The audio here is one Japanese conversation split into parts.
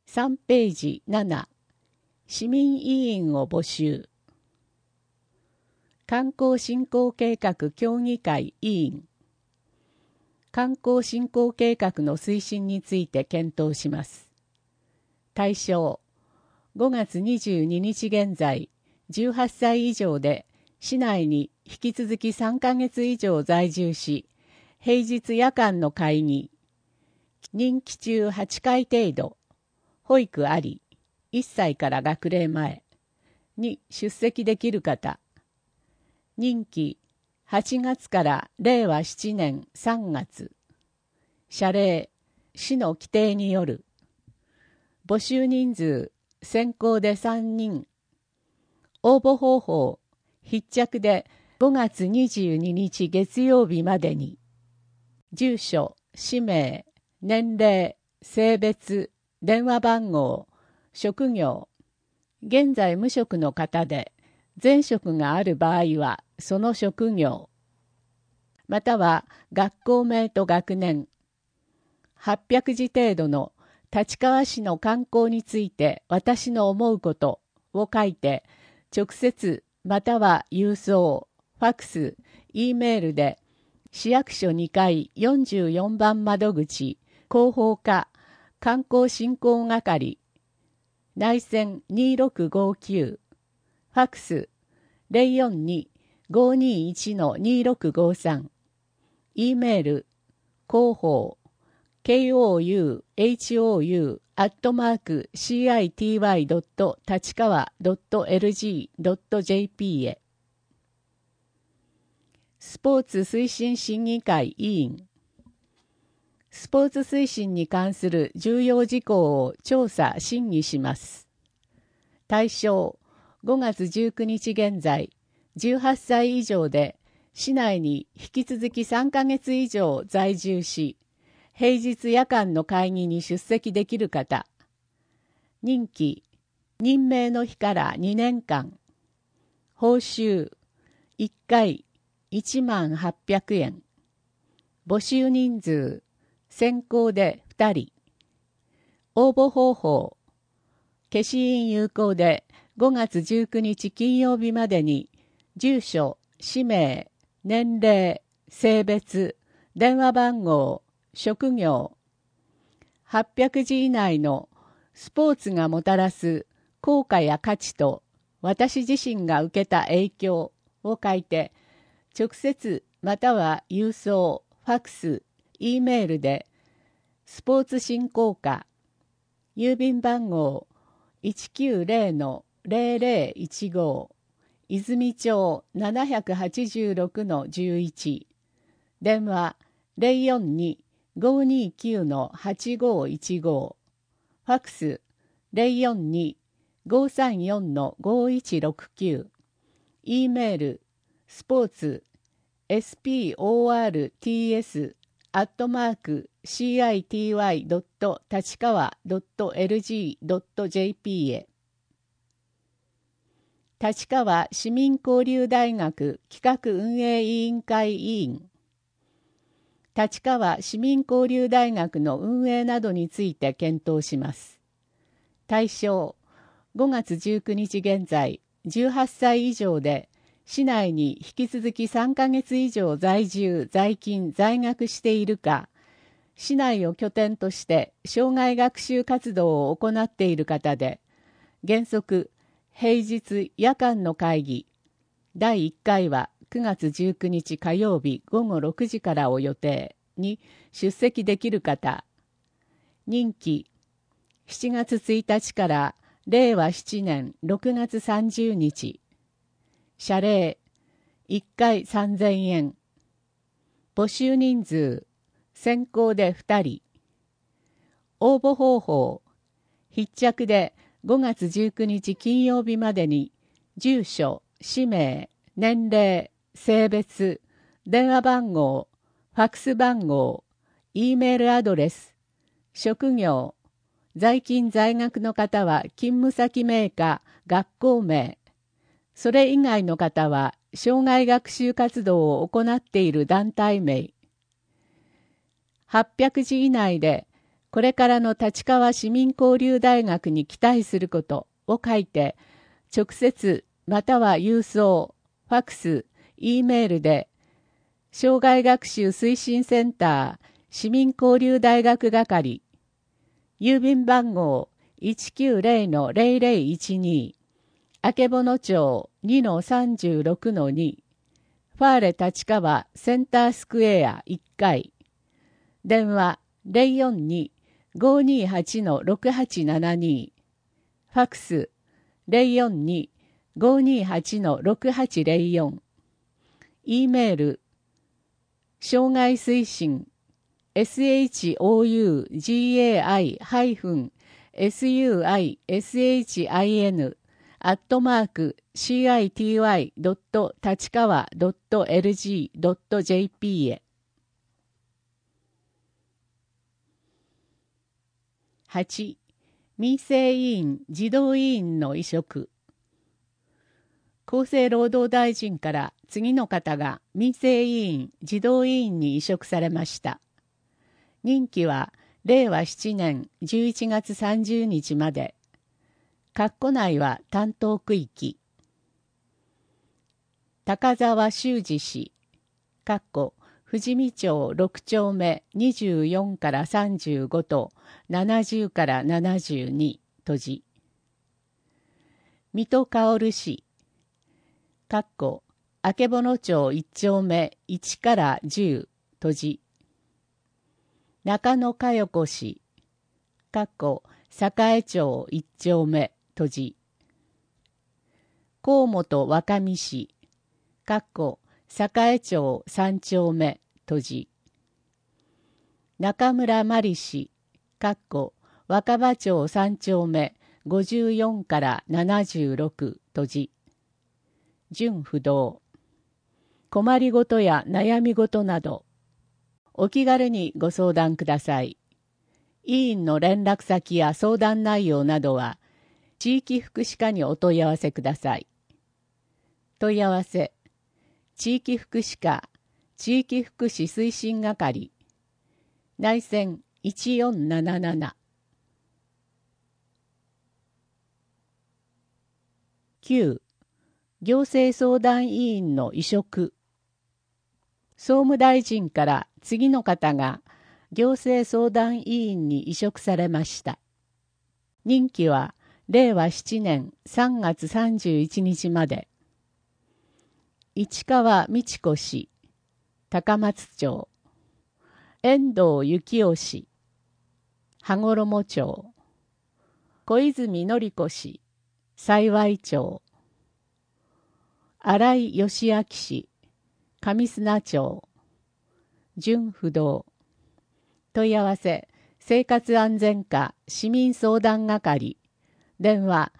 3ページ7、市民委員を募集。観光振興計画協議会委員。観光振興計画の推進について検討します。対象、5月22日現在、18歳以上で、市内に引き続き3ヶ月以上在住し、平日夜間の会議、任期中8回程度、保育あり、1歳から学齢前に出席できる方、任期8月から令和7年3月、謝礼、市の規定による、募集人数、先行で3人、応募方法、必着で5月22日月曜日までに、住所、氏名、年齢、性別、電話番号、職業、現在無職の方で、前職がある場合はその職業、または学校名と学年、800字程度の立川市の観光について私の思うことを書いて、直接または郵送、ファックス、Eメールで市役所2階44番窓口、広報課、観光振興係、内線2659、ファックス 042-521-2653、Eメール、広報、kouhou@city.tachikawa.lg.jp へ。スポーツ推進審議会委員。スポーツ推進に関する重要事項を調査・審議します。対象、5月19日現在、18歳以上で、市内に引き続き3ヶ月以上在住し、平日夜間の会議に出席できる方、任期、任命の日から2年間、報酬、1回1800円、募集人数、先行で2人、応募方法、消印有効で5月19日金曜日までに、住所、氏名、年齢、性別、電話番号、職業、800字以内のスポーツがもたらす効果や価値と私自身が受けた影響を書いて、直接または郵送、ファックス、Eメールで、スポーツ振興課、郵便番号 190-0015、泉町786-11、電話 042-529-8515、ファックス 042-534-5169、Eメール、スポーツ、sports.city.tachikawa.lg.jp へ。立川市民交流大学企画運営委員会委員。立川市民交流大学の運営などについて検討します。対象、5月19日現在、18歳以上で、市内に引き続き3ヶ月以上在住、在勤、在学しているか、市内を拠点として生涯学習活動を行っている方で、原則、平日夜間の会議、第1回は9月19日火曜日午後6時からを予定に出席できる方、任期、7月1日から令和7年6月30日、謝礼、1回3000円、募集人数、先行で2人、応募方法、必着で5月19日金曜日までに、住所、氏名、年齢、性別、電話番号、ファックス番号、Eメールアドレス、職業、在勤在学の方は勤務先名か学校名、それ以外の方は生涯学習活動を行っている団体名、800字以内でこれからの立川市民交流大学に期待することを書いて、直接または郵送、ファックス、Eメールで、生涯学習推進センター市民交流大学係、郵便番号 190-0012、あけぼの町 2-36-2、ファーレ立川センタースクエア1階、電話 042-528-6872、ファックス 042-528-6804、Eメール、生涯推進 shougai-suishin.city.tachikawa.lg.jp へ。8. 民生委員児童委員の委嘱。厚生労働大臣から次の方が民生委員児童委員に委嘱されました。任期は令和7年11月30日まで。括弧内は担当区域。高沢修二氏、括弧富士見町6丁目24から35と70から72閉じ。水戸薫氏、括弧あけぼの町1丁目1から10閉じ。中野佳代子氏、括弧栄町1丁目閉じ。河本若美氏、括弧栄町3丁目閉じ。中村真理氏、括弧若葉町3丁目54から76閉じ。準不動。困りごとや悩みごとなど、お気軽にご相談ください。委員の連絡先や相談内容などは、地域福祉課にお問い合わせください。問い合わせ、地域福祉課、地域福祉推進係、内線1477。9. 行政相談委員の委嘱。総務大臣から次の方が行政相談委員に委嘱されました。任期は令和7年3月31日まで。市川美智子氏、高松町。遠藤幸雄氏、羽衣町。小泉典子氏、幸町。新井義明氏、上砂町。準不動。問い合わせ、生活安全課市民相談係。電話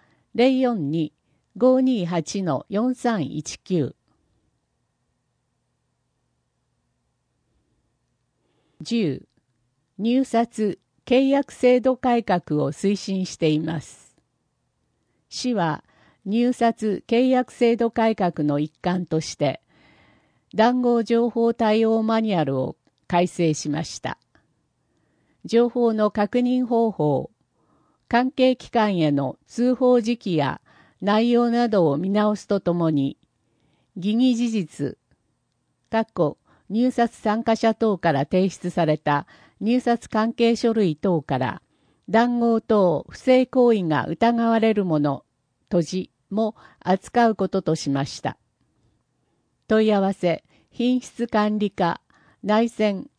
042-528-4319。10. 入札契約制度改革を推進しています。市は入札契約制度改革の一環として、談合情報対応マニュアルを改正しました。情報の確認方法、関係機関への通報時期や内容などを見直すとともに、疑義事実、入札参加者等から提出された入札関係書類等から談合等不正行為が疑われるもの、閉じも扱うこととしました。問い合わせ、品質管理課、内線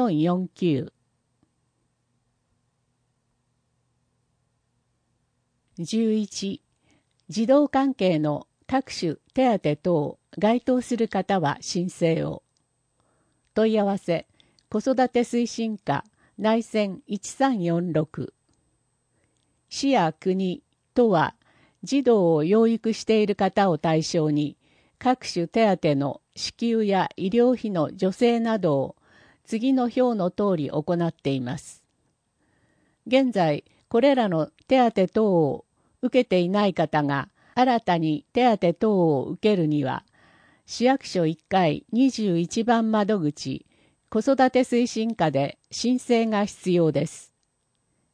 2449。11. 児童関係の各種手当等該当する方は申請を。問い合わせ、子育て推進課、内線1346。市や国、都は、児童を養育している方を対象に、各種手当の支給や医療費の助成などを次の表の通り行っています。現在、これらの手当等を受けていない方が新たに手当等を受けるには、市役所1階21番窓口子育て推進課で申請が必要です。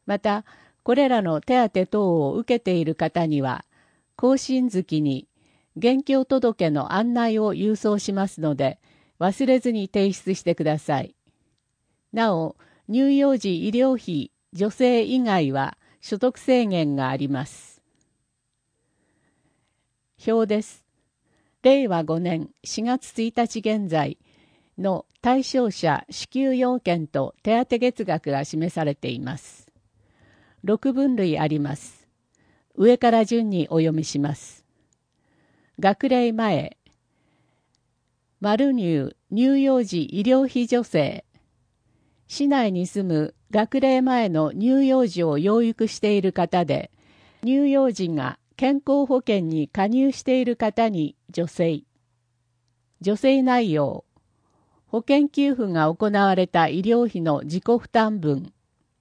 また、これらの手当等を受けている方には、更新月に現況届の案内を郵送しますので、忘れずに提出してください。なお、乳幼児医療費助成以外は所得制限があります。表です。令和5年4月1日現在の対象者支給要件と手当月額が示されています。6分類あります。上から順にお読みします。学齢前、丸乳乳幼児医療費助成。市内に住む学齢前の乳幼児を養育している方で、乳幼児が健康保険に加入している方に助成。助成内容、保険給付が行われた医療費の自己負担分。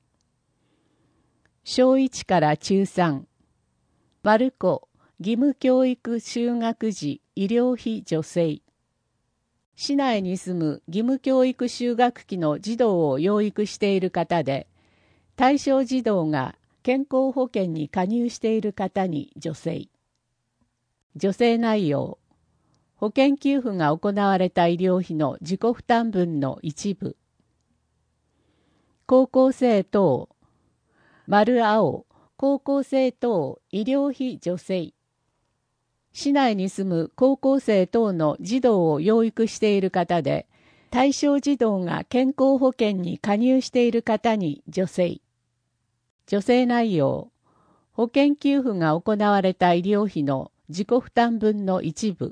小1から中3、丸子義務教育就学時医療費助成。市内に住む義務教育就学期の児童を養育している方で、対象児童が健康保険に加入している方に助成。助成内容、保険給付が行われた医療費の自己負担分の一部。高校生等、丸青、高校生等医療費助成。市内に住む高校生等の児童を養育している方で、対象児童が健康保険に加入している方に助成。助成内容、保険給付が行われた医療費の自己負担分の一部。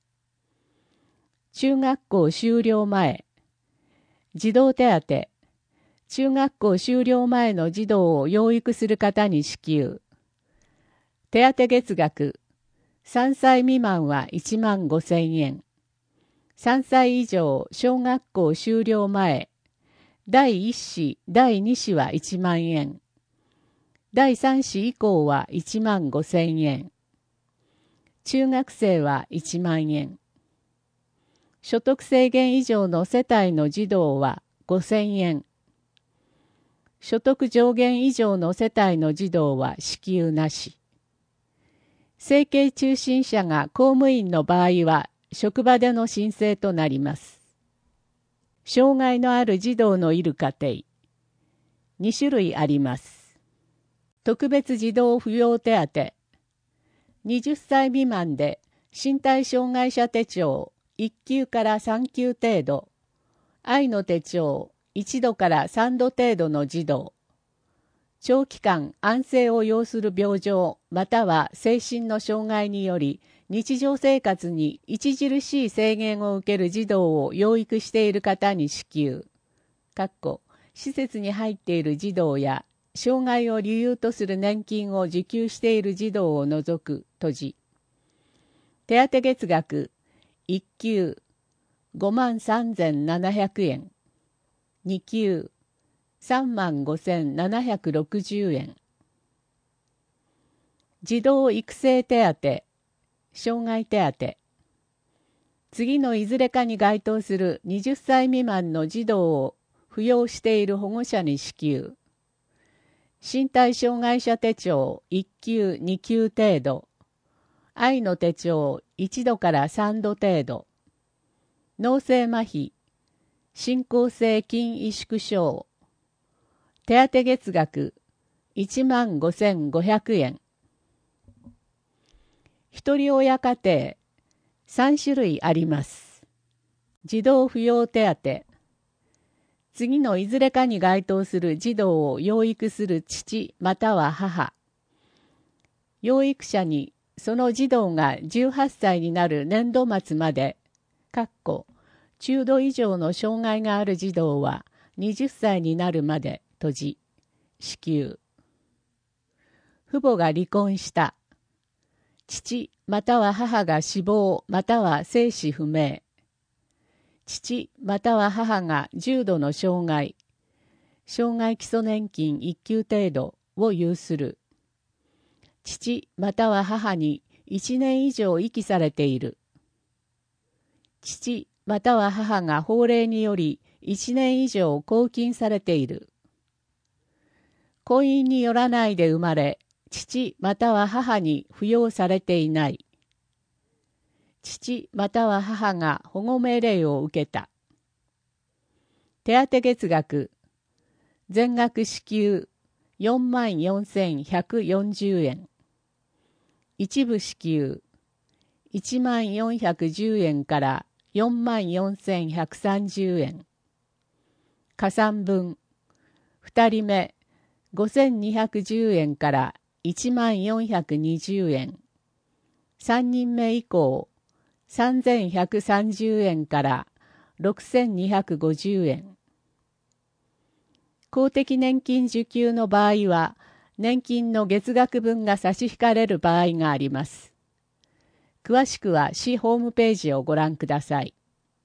中学校修了前、児童手当。中学校修了前の児童を養育する方に支給。手当月額。3歳未満は1万5,000円。3歳以上小学校修了前、第1子、第2子は1万円。第3子以降は1万5,000円。中学生は1万円。所得制限以上の世帯の児童は5,000円。所得上限以上の世帯の児童は支給なし。生計中心者が公務員の場合は職場での申請となります。障害のある児童のいる家庭。2種類あります。特別児童扶養手当。20歳未満で身体障害者手帳1級から3級程度、愛の手帳1度から3度程度の児童。長期間安静を要する病状または精神の障害により日常生活に著しい制限を受ける児童を養育している方に支給。施設に入っている児童や障害を理由とする年金を受給している児童を除く閉じ。手当月額1級53,700円。2級35,760円。児童育成手当、障害手当。次のいずれかに該当する20歳未満の児童を扶養している保護者に支給。身体障害者手帳1級2級程度。愛の手帳1度から3度程度。脳性麻痺、進行性筋萎縮症。手当月額15,500円。一人親家庭3種類あります。児童扶養手当。次のいずれかに該当する児童を養育する父または母。養育者にその児童が18歳になる年度末まで、中度以上の障害がある児童は20歳になるまで閉じ、支給。父母が離婚した。父または母が死亡または生死不明。父または母が重度の障害基礎年金1級程度を有する。父または母に1年以上遺棄されている。父または母が法令により1年以上拘禁されている。 婚姻によらないで生まれ、父または母に扶養されていない。父または母が保護命令を受けた。手当月額、全額支給44,140円。一部支給1410円から44,130円。加算分、2人目5,210円から1420円。3人目以降、3,130円から6,250円。公的年金受給の場合は、年金の月額分が差し引かれる場合があります。詳しくは市ホームページをご覧ください。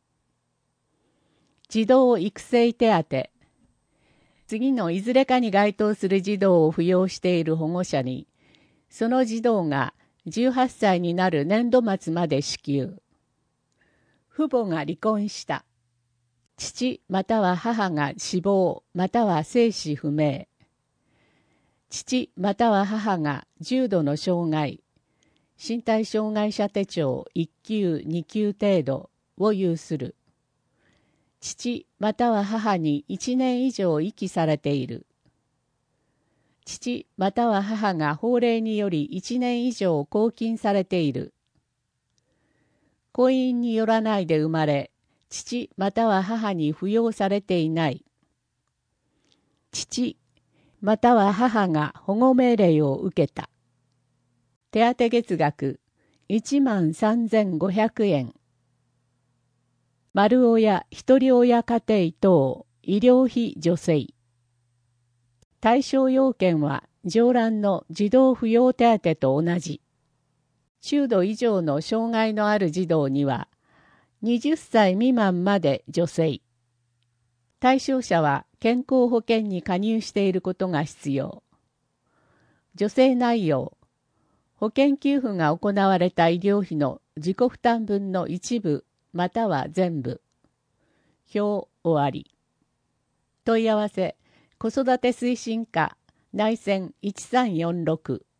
児童育成手当。次のいずれかに該当する児童を扶養している保護者に、その児童が18歳になる年度末まで支給。父母が離婚した。父または母が死亡または生死不明。父または母が重度の障害、身体障害者手帳1級2級程度を有する。父または母に1年以上遺棄されている。父または母が法令により1年以上拘禁されている。婚姻によらないで生まれ、父または母に扶養されていない。父または母が保護命令を受けた。手当月額13,500円。丸親、一人親家庭等、医療費助成。対象要件は上欄の児童扶養手当と同じ。中度以上の障害のある児童には、20歳未満まで助成。対象者は健康保険に加入していることが必要。助成内容。保険給付が行われた医療費の自己負担分の一部または全部。表終わり。問い合わせ、子育て推進課内線1346